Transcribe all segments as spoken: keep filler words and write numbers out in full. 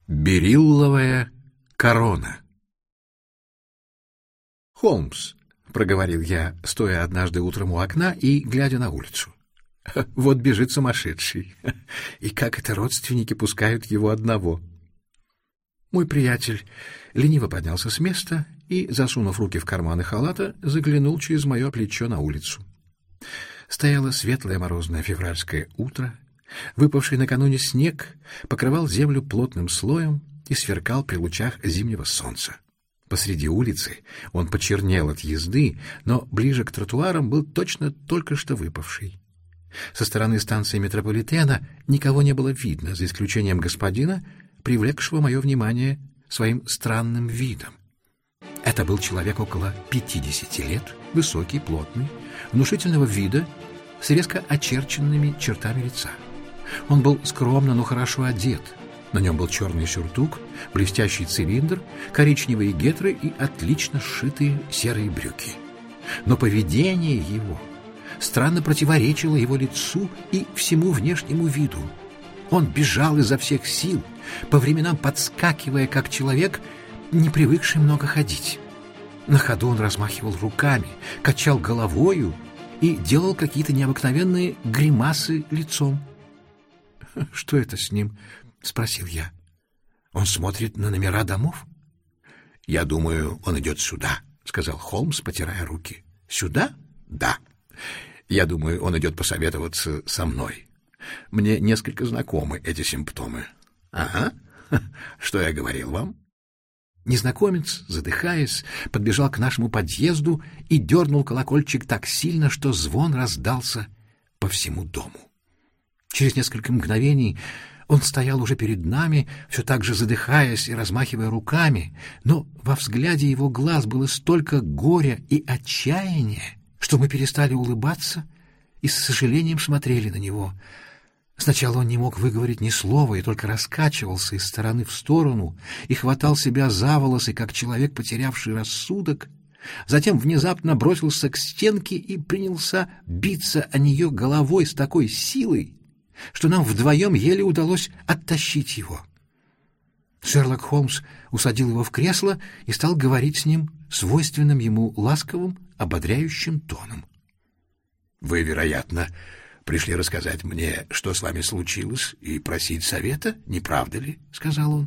Берилловая корона. «Холмс», — проговорил я, стоя однажды утром у окна и глядя на улицу, — «вот бежит сумасшедший, и как это родственники пускают его одного». Мой приятель лениво поднялся с места и, засунув руки в карманы халата, заглянул через мое плечо на улицу. Стояло светлое морозное февральское утро. Выпавший накануне снег покрывал землю плотным слоем и сверкал при лучах зимнего солнца. Посреди улицы он почернел от езды, но ближе к тротуарам был точно только что выпавший. Со стороны станции метрополитена никого не было видно, за исключением господина, привлекшего мое внимание своим странным видом. Это был человек около пятидесяти лет, высокий, плотный, внушительного вида, с резко очерченными чертами лица. Он был скромно, но хорошо одет. На нем был черный сюртук, блестящий цилиндр, коричневые гетры и отлично сшитые серые брюки. Но поведение его странно противоречило его лицу и всему внешнему виду. Он бежал изо всех сил, по временам подскакивая, как человек, не привыкший много ходить. На ходу он размахивал руками, качал головою и делал какие-то необыкновенные гримасы лицом. «Что это с ним?» — спросил я. «Он смотрит на номера домов?» «Я думаю, он идет сюда», — сказал Холмс, потирая руки. «Сюда? Да. Я думаю, он идет посоветоваться со мной. Мне несколько знакомы эти симптомы». «Ага. Что я говорил вам?» Незнакомец, задыхаясь, подбежал к нашему подъезду и дернул колокольчик так сильно, что звон раздался по всему дому. Через несколько мгновений он стоял уже перед нами, все так же задыхаясь и размахивая руками, но во взгляде его глаз было столько горя и отчаяния, что мы перестали улыбаться и с сожалением смотрели на него. Сначала он не мог выговорить ни слова и только раскачивался из стороны в сторону и хватал себя за волосы, как человек, потерявший рассудок. Затем внезапно бросился к стенке и принялся биться о нее головой с такой силой, что нам вдвоем еле удалось оттащить его. Шерлок Холмс усадил его в кресло и стал говорить с ним свойственным ему ласковым, ободряющим тоном. «Вы, вероятно, пришли рассказать мне, что с вами случилось, и просить совета, не правда ли?» — сказал он.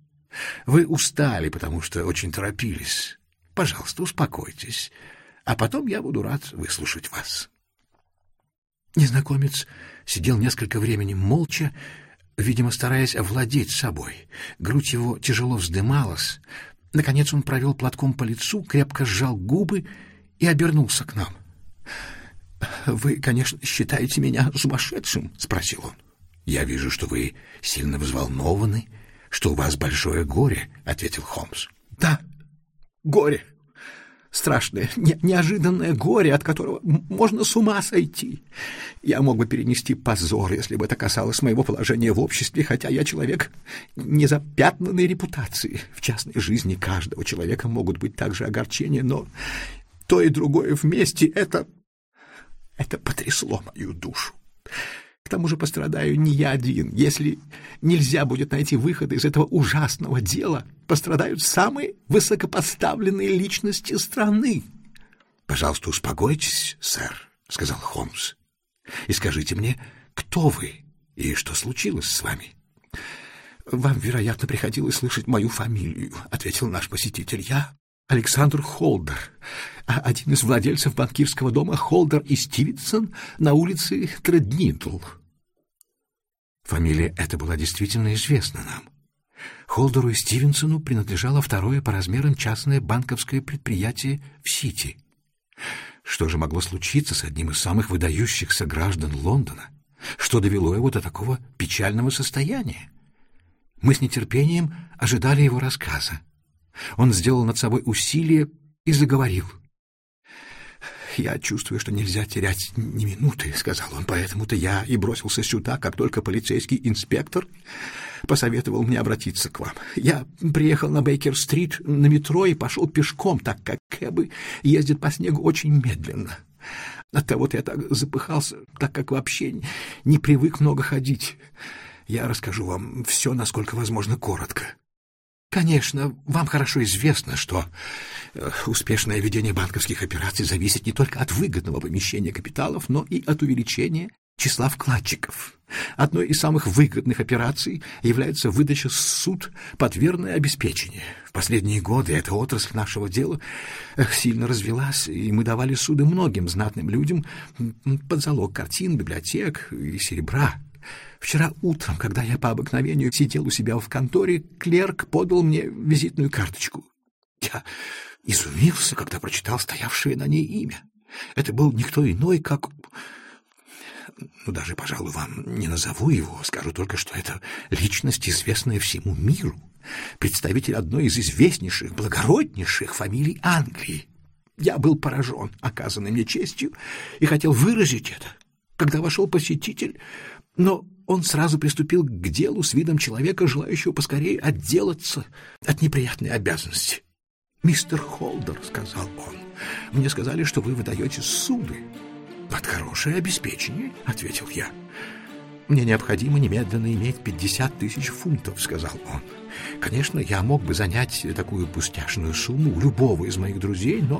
«Вы устали, потому что очень торопились. Пожалуйста, успокойтесь, а потом я буду рад выслушать вас». Незнакомец сидел несколько времени молча, видимо, стараясь овладеть собой. Грудь его тяжело вздымалась. Наконец он провел платком по лицу, крепко сжал губы и обернулся к нам. «Вы, конечно, считаете меня сумасшедшим?» — спросил он. «Я вижу, что вы сильно взволнованы, что у вас большое горе», — ответил Холмс. «Да, горе. Страшное, не, неожиданное горе, от которого можно с ума сойти. Я мог бы перенести позор, если бы это касалось моего положения в обществе, хотя я человек незапятнанной репутации. В частной жизни каждого человека могут быть также огорчения, но то и другое вместе — это... это потрясло мою душу. К тому же пострадаю не я один. Если нельзя будет найти выхода из этого ужасного дела, пострадают самые высокопоставленные личности страны. — Пожалуйста, успокойтесь, сэр, — сказал Холмс, — и скажите мне, кто вы и что случилось с вами? — Вам, вероятно, приходилось слышать мою фамилию, — ответил наш посетитель. — Я Александр Холдер, один из владельцев банкирского дома Холдер и Стивенсон на улице Треднидл. Фамилия эта была действительно известна нам. Холдеру и Стивенсону принадлежало второе по размерам частное банковское предприятие в Сити. Что же могло случиться с одним из самых выдающихся граждан Лондона? Что довело его до такого печального состояния? Мы с нетерпением ожидали его рассказа. Он сделал над собой усилие и заговорил. «Я чувствую, что нельзя терять ни минуты», — сказал он, — «поэтому-то я и бросился сюда, как только полицейский инспектор посоветовал мне обратиться к вам. Я приехал на Бейкер-стрит на метро и пошел пешком, так как кэбы ездят по снегу очень медленно. Оттого-то я так запыхался, так как вообще не привык много ходить. Я расскажу вам все, насколько возможно, коротко. Конечно, вам хорошо известно, что э, успешное ведение банковских операций зависит не только от выгодного помещения капиталов, но и от увеличения числа вкладчиков. Одной из самых выгодных операций является выдача суд под верное обеспечение. В последние годы эта отрасль нашего дела сильно развилась, и мы давали суды многим знатным людям под залог картин, библиотек и серебра. Вчера утром, когда я по обыкновению сидел у себя в конторе, клерк подал мне визитную карточку. Я изумился, когда прочитал стоявшее на ней имя. Это был никто иной, как... Ну, даже, пожалуй, вам не назову его, скажу только, что это личность, известная всему миру, представитель одной из известнейших, благороднейших фамилий Англии. Я был поражен оказанной мне честью и хотел выразить это, когда вошел посетитель, но он сразу приступил к делу с видом человека, желающего поскорее отделаться от неприятной обязанности. «Мистер Холдер», — сказал он, — «мне сказали, что вы выдаете суды». «Под хорошее обеспечение», — ответил я. «Мне необходимо немедленно иметь пятьдесят тысяч фунтов», — сказал он. «Конечно, я мог бы занять такую пустяшную сумму у любого из моих друзей, но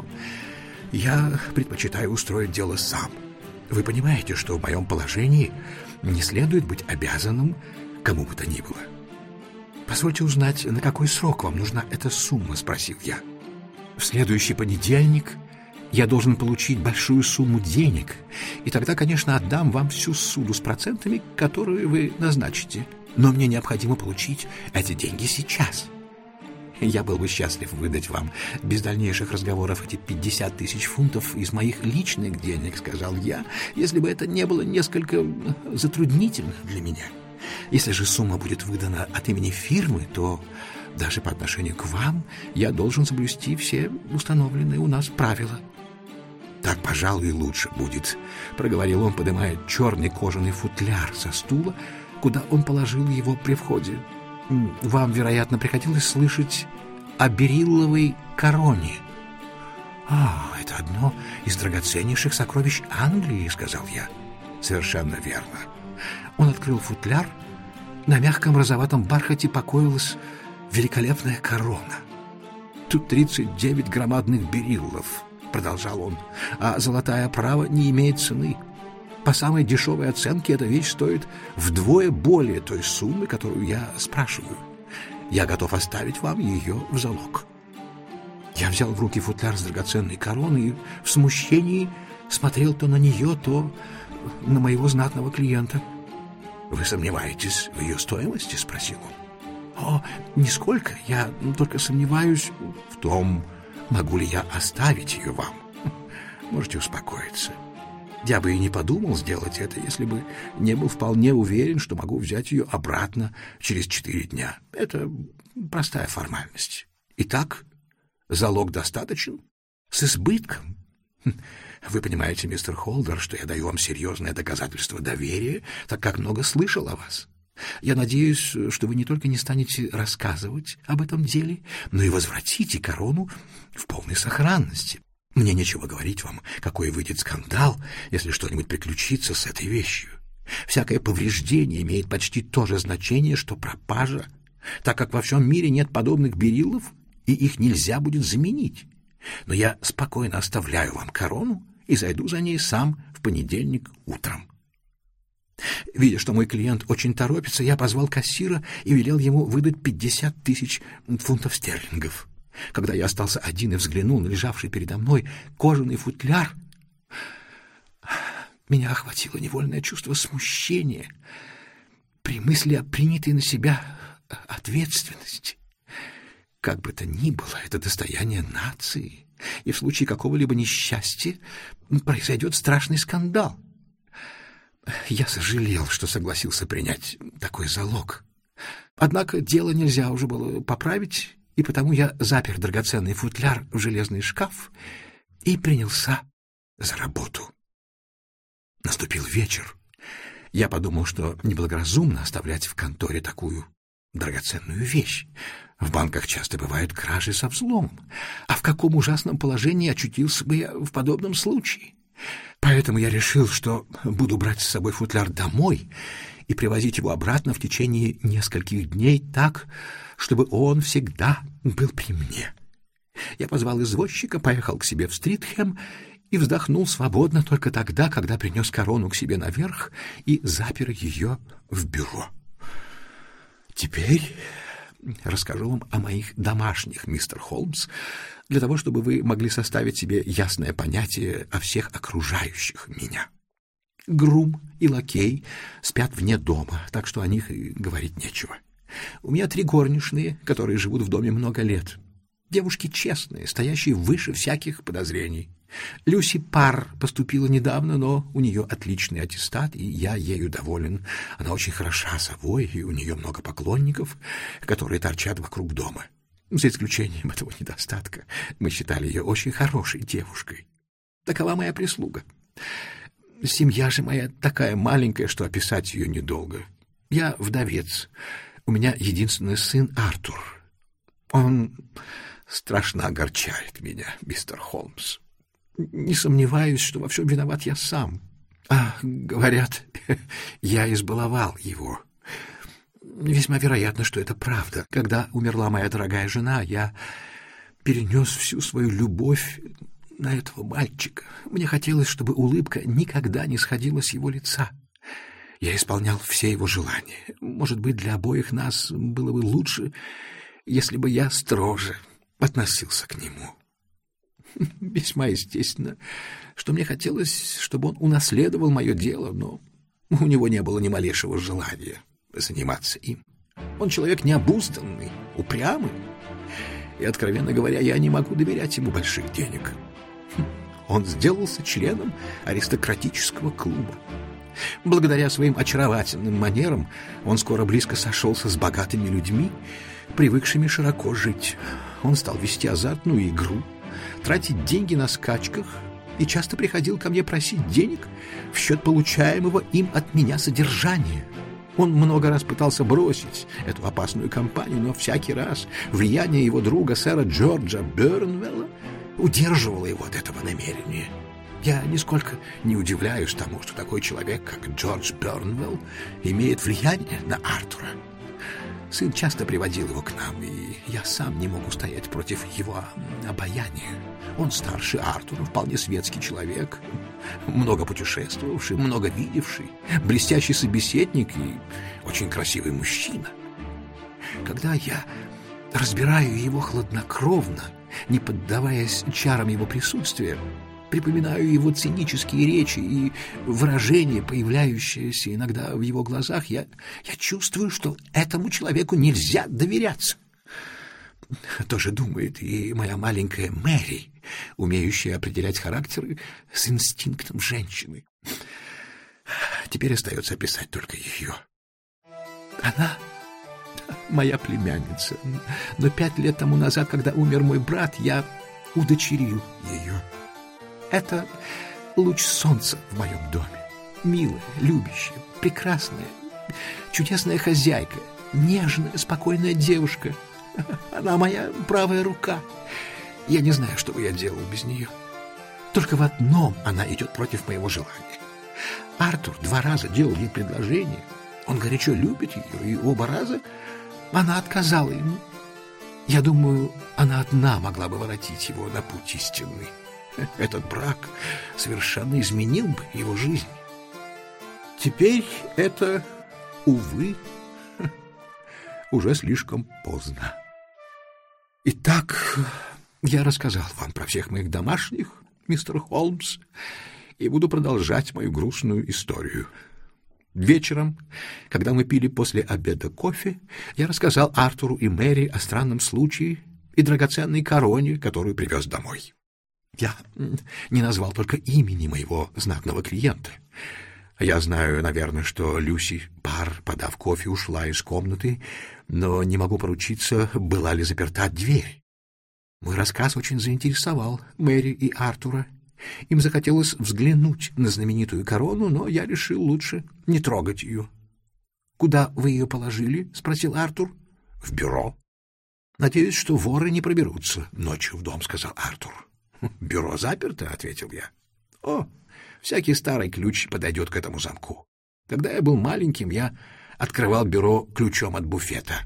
я предпочитаю устроить дело сам. Вы понимаете, что в моем положении не следует быть обязанным кому бы то ни было». «Позвольте узнать, на какой срок вам нужна эта сумма?» — спросил я. «В следующий понедельник я должен получить большую сумму денег, и тогда, конечно, отдам вам всю суду с процентами, которые вы назначите. Но мне необходимо получить эти деньги сейчас. Я был бы счастлив выдать вам без дальнейших разговоров эти пятьдесят тысяч фунтов из моих личных денег, — сказал я, — если бы это не было несколько затруднительно для меня. Если же сумма будет выдана от имени фирмы, то даже по отношению к вам я должен соблюсти все установленные у нас правила». «Так, пожалуй, лучше будет», — проговорил он, поднимая черный кожаный футляр со стула, куда он положил его при входе. «Вам, вероятно, приходилось слышать о берилловой короне». «А, это одно из драгоценнейших сокровищ Англии», — сказал я. «Совершенно верно». Он открыл футляр. На мягком розоватом бархате покоилась великолепная корона. «Тут тридцать девять громадных бериллов», — продолжал он, — «а золотая оправа не имеет цены. По самой дешевой оценке эта вещь стоит вдвое более той суммы, которую я спрашиваю. Я готов оставить вам ее в залог». Я взял в руки футляр с драгоценной короной и в смущении смотрел то на нее, то на моего знатного клиента. «Вы сомневаетесь в ее стоимости?» — спросил он. «О, нисколько. Я только сомневаюсь в том, могу ли я оставить ее вам. Можете успокоиться. Я бы и не подумал сделать это, если бы не был вполне уверен, что могу взять ее обратно через четыре дня. Это простая формальность. Итак, залог достаточен? С избытком? Вы понимаете, мистер Холдер, что я даю вам серьезное доказательство доверия, так как много слышал о вас. Я надеюсь, что вы не только не станете рассказывать об этом деле, но и возвратите корону в полной сохранности. Мне нечего говорить вам, какой выйдет скандал, если что-нибудь приключится с этой вещью. Всякое повреждение имеет почти то же значение, что пропажа, так как во всем мире нет подобных бериллов, и их нельзя будет заменить. Но я спокойно оставляю вам корону и зайду за ней сам в понедельник утром». Видя, что мой клиент очень торопится, я позвал кассира и велел ему выдать пятьдесят тысяч фунтов стерлингов. Когда я остался один и взглянул на лежавший передо мной кожаный футляр, меня охватило невольное чувство смущения при мысли о принятой на себя ответственности. Как бы то ни было, это достояние нации, и в случае какого-либо несчастья произойдет страшный скандал. Я сожалел, что согласился принять такой залог. Однако дело нельзя уже было поправить, и потому я запер драгоценный футляр в железный шкаф и принялся за работу. Наступил вечер. Я подумал, что неблагоразумно оставлять в конторе такую драгоценную вещь. В банках часто бывают кражи со взломом. А в каком ужасном положении очутился бы я в подобном случае? Поэтому я решил, что буду брать с собой футляр домой и привозить его обратно в течение нескольких дней так, чтобы он всегда был при мне. Я позвал извозчика, поехал к себе в Стритхэм и вздохнул свободно только тогда, когда принес корону к себе наверх и запер ее в бюро. Теперь расскажу вам о моих домашних, мистер Холмс, для того, чтобы вы могли составить себе ясное понятие о всех окружающих меня. Грум и лакей спят вне дома, так что о них и говорить нечего. У меня три горничные, которые живут в доме много лет. Девушки честные, стоящие выше всяких подозрений. Люси Парр поступила недавно, но у нее отличный аттестат, и я ею доволен. Она очень хороша собой, и у нее много поклонников, которые торчат вокруг дома. За исключением этого недостатка, мы считали ее очень хорошей девушкой. Такова моя прислуга. Семья же моя такая маленькая, что описать ее недолго. Я вдовец. У меня единственный сын Артур. Он страшно огорчает меня, мистер Холмс. Не сомневаюсь, что во всем виноват я сам. А, говорят, я избаловал его. Весьма вероятно, что это правда. Когда умерла моя дорогая жена, я перенес всю свою любовь на этого мальчика. Мне хотелось, чтобы улыбка никогда не сходила с его лица. Я исполнял все его желания. Может быть, для обоих нас было бы лучше, если бы я строже относился к нему. Весьма естественно, что мне хотелось, чтобы он унаследовал мое дело, но у него не было ни малейшего желания заниматься им. Он человек необузданный, упрямый, и, откровенно говоря, я не могу доверять ему больших денег. Он сделался членом аристократического клуба. Благодаря своим очаровательным манерам он скоро близко сошелся с богатыми людьми, привыкшими широко жить. Он стал вести азартную игру, тратить деньги на скачках и часто приходил ко мне просить денег в счет получаемого им от меня содержания. Он много раз пытался бросить эту опасную компанию, но всякий раз влияние его друга, сэра Джорджа Бернвелла, удерживало его от этого намерения. Я нисколько не удивляюсь тому, что такой человек, как Джордж Бернвелл, имеет влияние на Артура. Сын часто приводил его к нам, и я сам не мог устоять против его обаяния. Он старше Артура, вполне светский человек, много путешествовавший, много видевший, блестящий собеседник и очень красивый мужчина. Когда я разбираю его хладнокровно, не поддаваясь чарам его присутствия, припоминаю его цинические речи и выражения, появляющиеся иногда в его глазах, я, я чувствую, что этому человеку нельзя доверяться. То же думает и моя маленькая Мэри, умеющая определять характеры с инстинктом женщины. Теперь остается описать только ее. Она моя племянница, но пять лет тому назад, когда умер мой брат, я удочерил ее. Это луч солнца в моем доме. Милая, любящая, прекрасная, чудесная хозяйка, нежная, спокойная девушка. Она моя правая рука. Я не знаю, что бы я делал без нее. Только в одном она идет против моего желания. Артур два раза делал ей предложение. Он горячо любит ее, и оба раза она отказала ему. Я думаю, она одна могла бы воротить его на путь истинный. Этот брак совершенно изменил бы его жизнь. Теперь это, увы, уже слишком поздно. Итак, я рассказал вам про всех моих домашних, мистер Холмс, и буду продолжать мою грустную историю. Вечером, когда мы пили после обеда кофе, я рассказал Артуру и Мэри о странном случае и драгоценной короне, которую привез домой. Я не назвал только имени моего знатного клиента. Я знаю, наверное, что Люси Парр, подав кофе, ушла из комнаты, но не могу поручиться, была ли заперта дверь. Мой рассказ очень заинтересовал Мэри и Артура. Им захотелось взглянуть на знаменитую корону, но я решил лучше не трогать ее. — Куда вы ее положили? — спросил Артур. — В бюро. — Надеюсь, что воры не проберутся ночью в дом, — сказал Артур. — Бюро заперто, — ответил я. — О, Всякий старый ключ подойдет к этому замку. Когда я был маленьким, я открывал бюро ключом от буфета.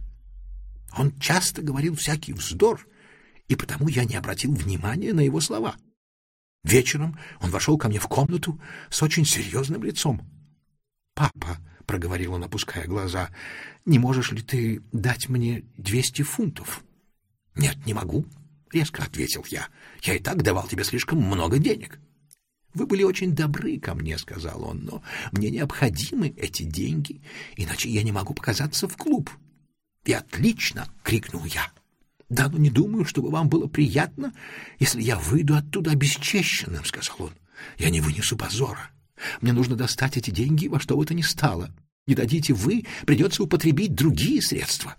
Он часто говорил всякий вздор, и потому я не обратил внимания на его слова. Вечером он вошел ко мне в комнату с очень серьезным лицом. «Папа», — проговорил он, опуская глаза, — «не можешь ли ты дать мне двести фунтов?» «Нет, не могу», — резко ответил я. «Я и так давал тебе слишком много денег». «Вы были очень добры ко мне», — сказал он, — «но мне необходимы эти деньги, иначе я не могу показаться в клуб». «И отлично!» — крикнул я. «Да, но не думаю, чтобы вам было приятно, если я выйду оттуда обесчещенным», — сказал он. «Я не вынесу позора. Мне нужно достать эти деньги во что бы то ни стало. Не дадите вы, придется употребить другие средства».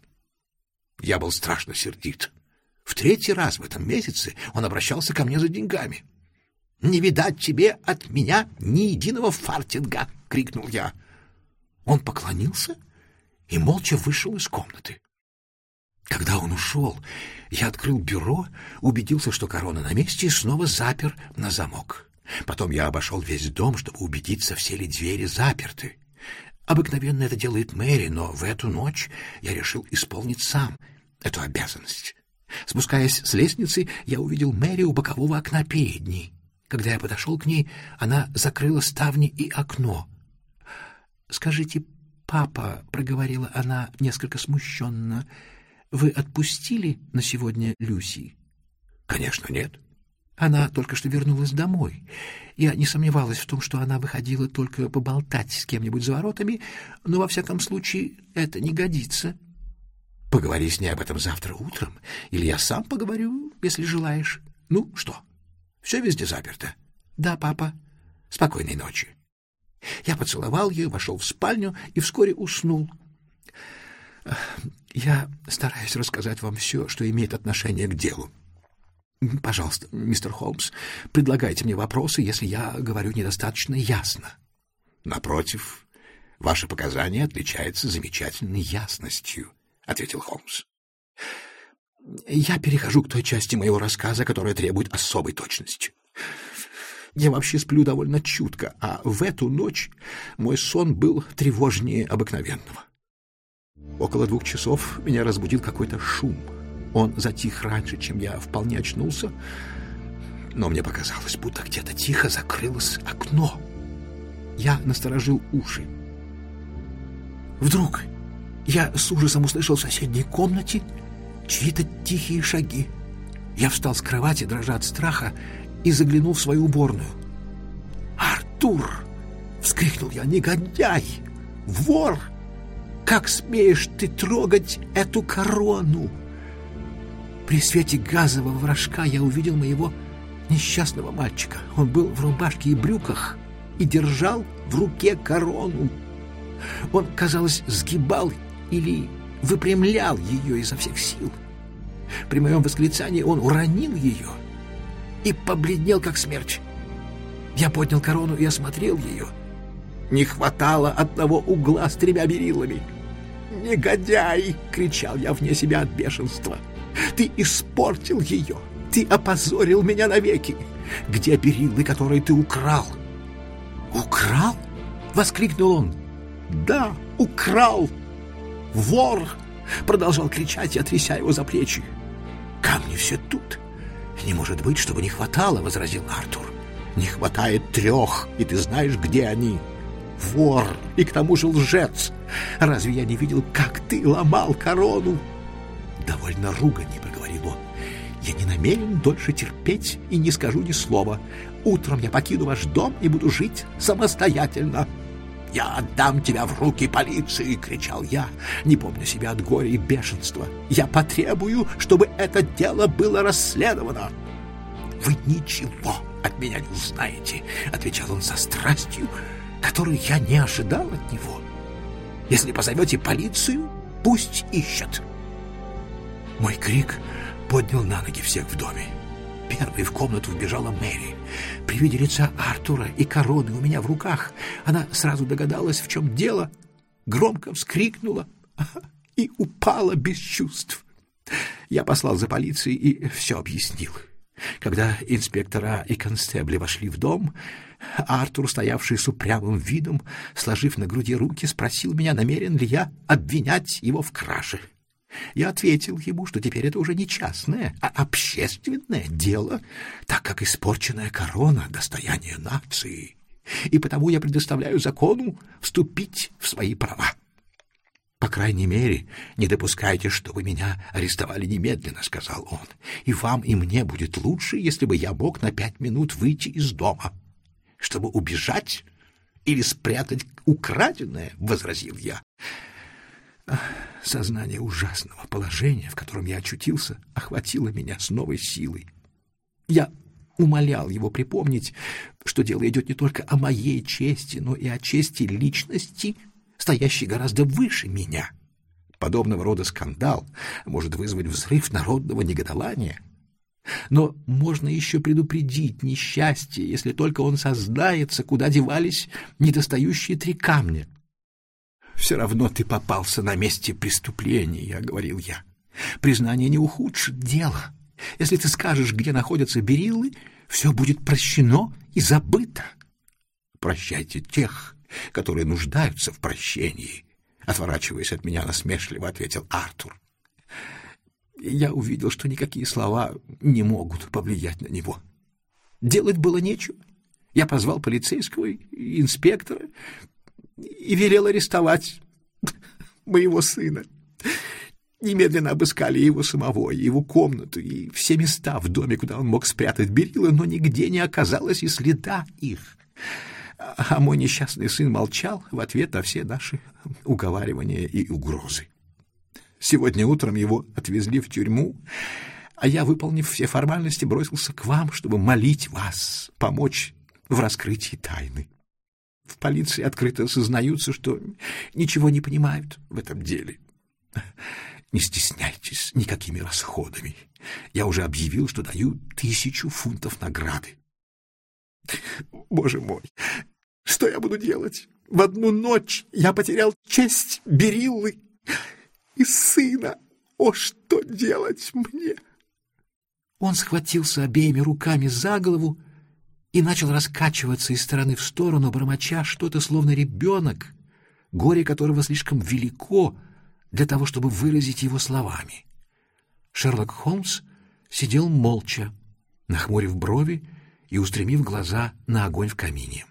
Я был страшно сердит. В третий раз в этом месяце он обращался ко мне за деньгами. «Не видать тебе от меня ни единого фартинга!» — крикнул я. Он поклонился и молча вышел из комнаты. Когда он ушел, я открыл бюро, убедился, что корона на месте, и снова запер на замок. Потом я обошел весь дом, чтобы убедиться, все ли двери заперты. Обыкновенно это делает Мэри, но в эту ночь я решил исполнить сам эту обязанность. Спускаясь с лестницы, я увидел Мэри у бокового окна передней. Когда я подошел к ней, она закрыла ставни и окно. «Скажите, папа», — проговорила она несколько смущенно, — «вы отпустили на сегодня Люси?» «Конечно, нет». Она только что вернулась домой. Я не сомневалась в том, что она выходила только поболтать с кем-нибудь за воротами, но, во всяком случае, это не годится. Поговори с ней об этом завтра утром, или я сам поговорю, если желаешь. Ну, что, все везде заперто?» «Да, папа. Спокойной ночи». Я поцеловал ее, вошел в спальню и вскоре уснул. Я стараюсь рассказать вам все, что имеет отношение к делу. Пожалуйста, мистер Холмс, предлагайте мне вопросы, если я говорю недостаточно ясно. Напротив, ваши показания отличаются замечательной ясностью, ответил Холмс. Я перехожу к той части моего рассказа, которая требует особой точности. Я вообще сплю довольно чутко, а в эту ночь мой сон был тревожнее обыкновенного. Около двух часов меня разбудил какой-то шум. Он затих раньше, чем я вполне очнулся, но мне показалось, будто где-то тихо закрылось окно. Я насторожил уши. Вдруг я с ужасом услышал в соседней комнате чьи-то тихие шаги. Я встал с кровати, дрожа от страха, и заглянул в свою уборную. «Артур!» — вскрикнул я. «Негодяй! Вор! Как смеешь ты трогать эту корону?» При свете газового рожка я увидел моего несчастного мальчика. Он был в рубашке и брюках и держал в руке корону. Он, казалось, сгибал или выпрямлял ее изо всех сил. При моем восклицании он уронил ее и побледнел, как смерч. Я поднял корону и осмотрел ее. Не хватало одного угла с тремя бериллами. «Негодяй!» — кричал я вне себя от бешенства. «Ты испортил ее! Ты опозорил меня навеки! Где бериллы, которые ты украл?» «Украл?» — воскликнул он. «Да, украл! Вор!» — продолжал кричать, я тряся его за плечи. «Камни все тут. Не может быть, чтобы не хватало», — возразил Артур. «Не хватает трех, и ты знаешь, где они. Вор и к тому же лжец. Разве я не видел, как ты ломал корону?» «Довольно ругани», — проговорил он. «Я не намерен дольше терпеть и не скажу ни слова. Утром я покину ваш дом и буду жить самостоятельно». «Я отдам тебя в руки полиции!» — кричал я, не помня себя от горя и бешенства. «Я потребую, чтобы это дело было расследовано!» «Вы ничего от меня не узнаете!» — отвечал он со страстью, которую я не ожидал от него. «Если позовете полицию, пусть ищут!» Мой крик поднял на ноги всех в доме. Первой в комнату вбежала Мэри. При виде лица Артура и короны у меня в руках она сразу догадалась, в чем дело, громко вскрикнула и упала без чувств. Я послал за полицией и все объяснил. Когда инспектора и констебли вошли в дом, Артур, стоявший с упрямым видом, сложив на груди руки, спросил меня, намерен ли я обвинять его в краже. Я ответил ему, что теперь это уже не частное, а общественное дело, так как испорченная корона — достояние нации, и потому я предоставляю закону вступить в свои права. «По крайней мере, не допускайте, чтобы меня арестовали немедленно», — сказал он. «И вам, и мне будет лучше, если бы я мог на пять минут выйти из дома. Чтобы убежать или спрятать украденное», — возразил я. Сознание ужасного положения, в котором я очутился, охватило меня с новой силой. Я умолял его припомнить, что дело идет не только о моей чести, но и о чести личности, стоящий гораздо выше меня. Подобного рода скандал может вызвать взрыв народного негодования. Но можно еще предупредить несчастье, если только он сознается, куда девались недостающие три камня. «Все равно ты попался на месте преступления», — говорил я. «Признание не ухудшит дело. Если ты скажешь, где находятся бериллы, все будет прощено и забыто. Прощайте тех, которые нуждаются в прощении», — отворачиваясь от меня насмешливо, ответил Артур. Я увидел, что никакие слова не могут повлиять на него. Делать было нечего. Я позвал полицейского и инспектора и велел арестовать моего сына. Немедленно обыскали его самого, его комнату и все места в доме, куда он мог спрятать бериллы, но нигде не оказалось и следа их. А мой несчастный сын молчал в ответ на все наши уговаривания и угрозы. Сегодня утром его отвезли в тюрьму, а я, выполнив все формальности, бросился к вам, чтобы молить вас помочь в раскрытии тайны. В полиции открыто сознаются, что ничего не понимают в этом деле. Не стесняйтесь никакими расходами. Я уже объявил, что даю тысячу фунтов награды. Боже мой, что я буду делать? В одну ночь я потерял честь, бериллы и сына. О, что делать мне? Он схватился обеими руками за голову и начал раскачиваться из стороны в сторону, бормоча что-то, словно ребенок, горе которого слишком велико для того, чтобы выразить его словами. Шерлок Холмс сидел молча, нахмурив брови и устремив глаза на огонь в камине.